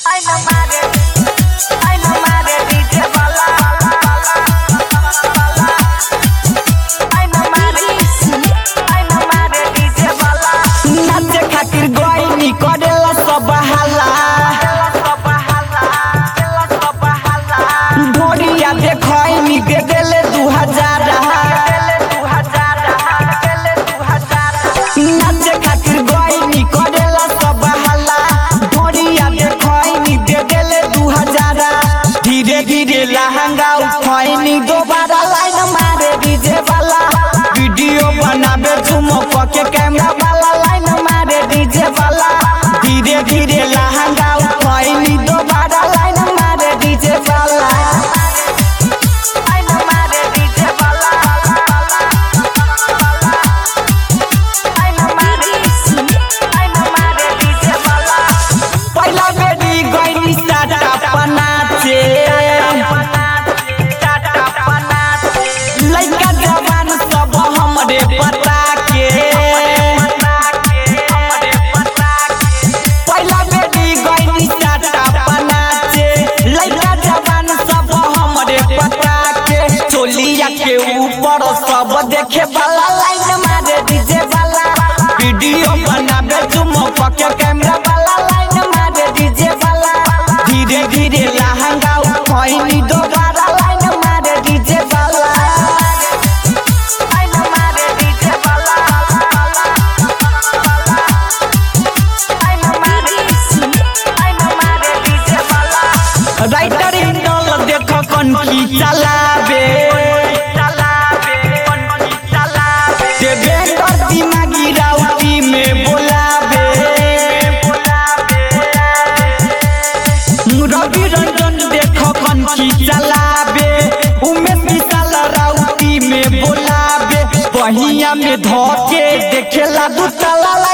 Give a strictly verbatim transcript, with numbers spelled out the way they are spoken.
लहंगा उठाई दोबारा लाइन मारे डीजे वाला वीडियो बनाबे झुमक के कैमरा वाला लाइन मारे डीजे वाला धीरे धीरे लहंगा उठाई दोबारा लाइन मारे डीजे वाला पहला बेटी गई स्टार्ट बनाचे लड़का जवान सब हमरे पता के पहला बेटी गई स्टार्ट बनाचे लड़का जवान सब हमरे पता के चोलिया के ऊपर सब देखे वाला लाइन मारे डीजे वाला वीडियो बनाबे झुमक के कैमरा वाला लाइन मारे डीजे वाला धीरे धीरे लहंगा उठाई दोबारा लाइन मारे डीजे वाला राइटर इंडल देख कौन की चलावे देवेंद्र दिमागी राउटी में बोलावे रवि रंजन देख कौन की चलावे उमेश विशाल राउटी में बोलावे बहिया में धोके देखेला दू तला